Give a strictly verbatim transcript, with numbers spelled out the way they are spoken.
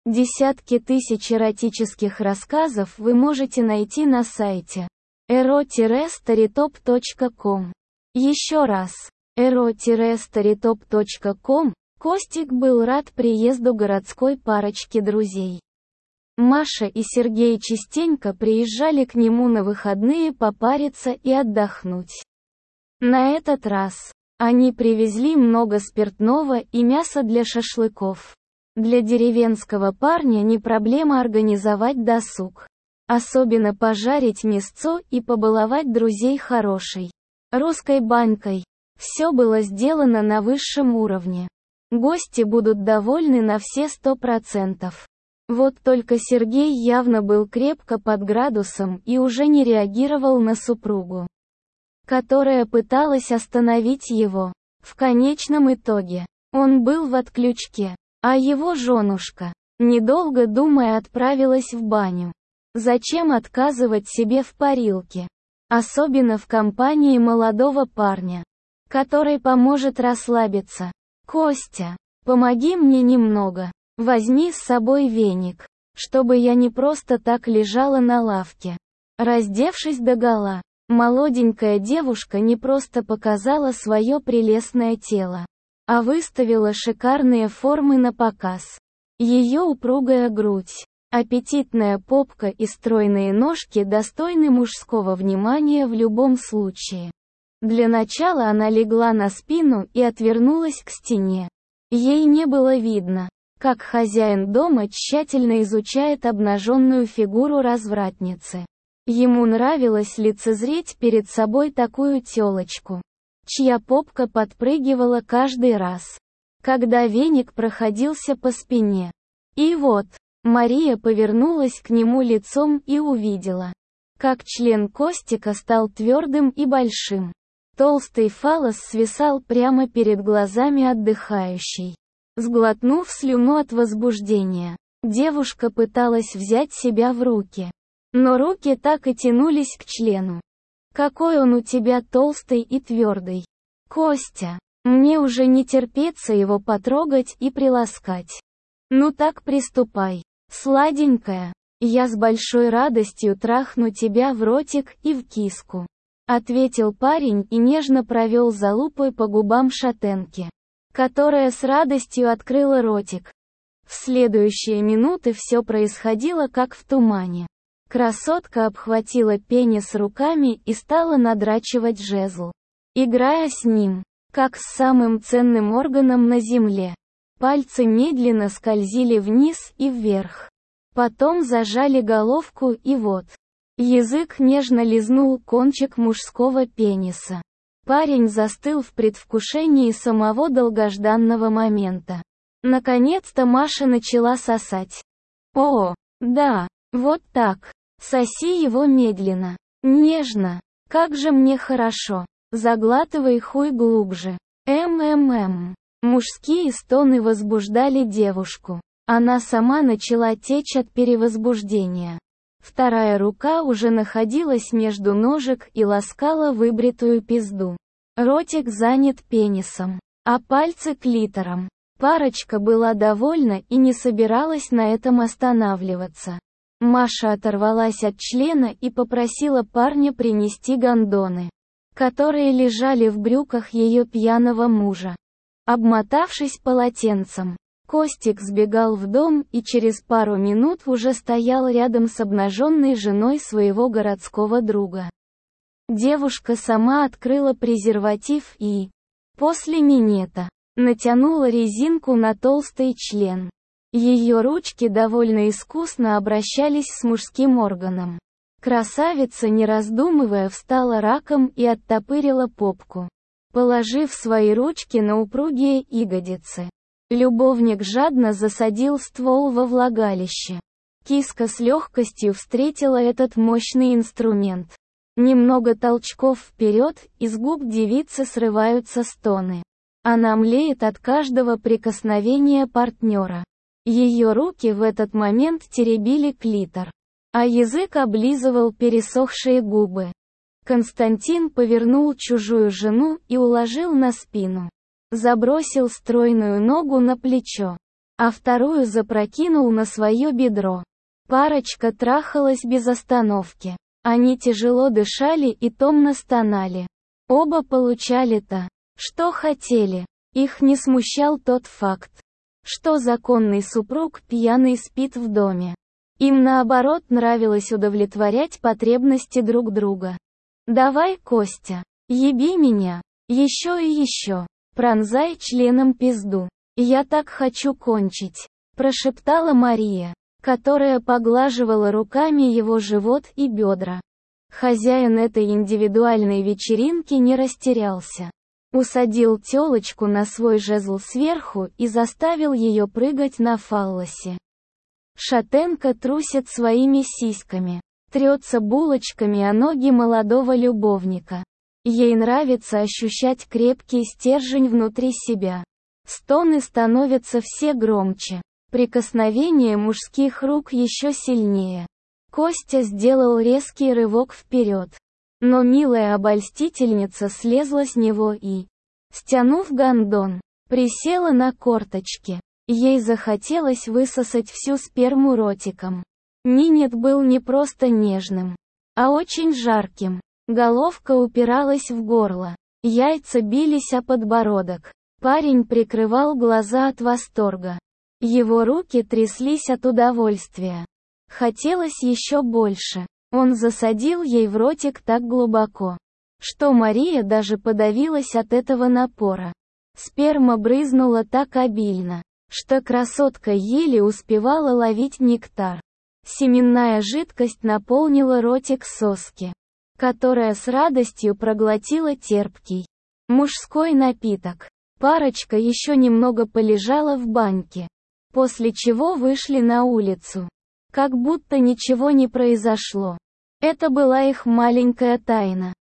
Десятки тысяч эротических рассказов вы можете найти на сайте эро старитоп точка ком. Еще раз, эро старитоп точка ком. Костик был рад приезду городской парочки друзей. Маша и Сергей частенько приезжали к нему на выходные попариться и отдохнуть. На этот раз они привезли много спиртного и мяса для шашлыков. Для деревенского парня не проблема организовать досуг. Особенно пожарить мясцо и побаловать друзей хорошей русской банькой. Все было сделано на высшем уровне. Гости будут довольны на все сто процентов. Вот только Сергей явно был крепко под градусом и уже не реагировал на супругу, которая пыталась остановить его. В конечном итоге, он был в отключке, а его женушка, недолго думая, отправилась в баню. Зачем отказывать себе в парилке? Особенно в компании молодого парня, который поможет расслабиться. «Костя, помоги мне немного. Возьми с собой веник, чтобы я не просто так лежала на лавке». Раздевшись догола, молоденькая девушка не просто показала свое прелестное тело, а выставила шикарные формы на показ. Ее упругая грудь, аппетитная попка и стройные ножки достойны мужского внимания в любом случае. Для начала она легла на спину и отвернулась к стене. Ей не было видно, как хозяин дома тщательно изучает обнаженную фигуру развратницы. Ему нравилось лицезреть перед собой такую тёлочку, чья попка подпрыгивала каждый раз, когда веник проходился по спине. И вот, Мария повернулась к нему лицом и увидела, как член Костика стал твердым и большим. Толстый фаллос свисал прямо перед глазами отдыхающей. Сглотнув слюну от возбуждения, девушка пыталась взять себя в руки. Но руки так и тянулись к члену. «Какой он у тебя толстый и твердый, Костя! Мне уже не терпится его потрогать и приласкать. Ну так приступай, сладенькая, я с большой радостью трахну тебя в ротик и в киску», ответил парень и нежно провел залупой по губам шатенки, которая с радостью открыла ротик. В следующие минуты все происходило как в тумане. Красотка обхватила пенис руками и стала надрачивать жезл, играя с ним, как с самым ценным органом на земле. Пальцы медленно скользили вниз и вверх. Потом зажали головку и вот. Язык нежно лизнул кончик мужского пениса. Парень застыл в предвкушении самого долгожданного момента. Наконец-то Маша начала сосать. О, да, вот так. Соси его медленно, нежно. Как же мне хорошо. Заглатывай хуй глубже. М-м-м. Мужские стоны возбуждали девушку. Она сама начала течь от перевозбуждения. Вторая рука уже находилась между ножек и ласкала выбритую пизду. Ротик занят пенисом, а пальцы клитором. Парочка была довольна и не собиралась на этом останавливаться. Маша оторвалась от члена и попросила парня принести гондоны, которые лежали в брюках ее пьяного мужа. Обмотавшись полотенцем, Костик сбегал в дом и через пару минут уже стоял рядом с обнаженной женой своего городского друга. Девушка сама открыла презерватив и, после минета, натянула резинку на толстый член. Ее ручки довольно искусно обращались с мужским органом. Красавица, не раздумывая, встала раком и оттопырила попку, положив свои ручки на упругие ягодицы. Любовник жадно засадил ствол во влагалище. Киска с легкостью встретила этот мощный инструмент. Немного толчков вперед, и с губ девицы срываются стоны. Она млеет от каждого прикосновения партнера. Ее руки в этот момент теребили клитор, а язык облизывал пересохшие губы. Константин повернул чужую жену и уложил на спину. Забросил стройную ногу на плечо. а вторую запрокинул на свое бедро. Парочка трахалась без остановки. Они тяжело дышали и томно стонали. Оба получали то, что хотели. Их не смущал тот факт, что законный супруг пьяный спит в доме. Им наоборот нравилось удовлетворять потребности друг друга. «Давай, Костя, еби меня, еще и еще, пронзай членом пизду. Я так хочу кончить», – прошептала Мария, которая поглаживала руками его живот и бедра. Хозяин этой индивидуальной вечеринки не растерялся. Усадил тёлочку на свой жезл сверху и заставил ее прыгать на фаллосе. Шатенка трусит своими сиськами, трется булочками о ноги молодого любовника. Ей нравится ощущать крепкий стержень внутри себя. Стоны становятся все громче. Прикосновение мужских рук еще сильнее. Костя сделал резкий рывок вперед. Но милая обольстительница слезла с него и, стянув гондон, присела на корточки. Ей захотелось высосать всю сперму ротиком. Нинет был не просто нежным, а очень жарким. Головка упиралась в горло. Яйца бились о подбородок. Парень прикрывал глаза от восторга. Его руки тряслись от удовольствия. Хотелось еще больше. Он засадил ей в ротик так глубоко, что Мария даже подавилась от этого напора. Сперма брызнула так обильно, что красотка еле успевала ловить нектар. Семенная жидкость наполнила ротик соски, которая с радостью проглотила терпкий мужской напиток. Парочка еще немного полежала в баньке, после чего вышли на улицу. Как будто ничего не произошло. Это была их маленькая тайна.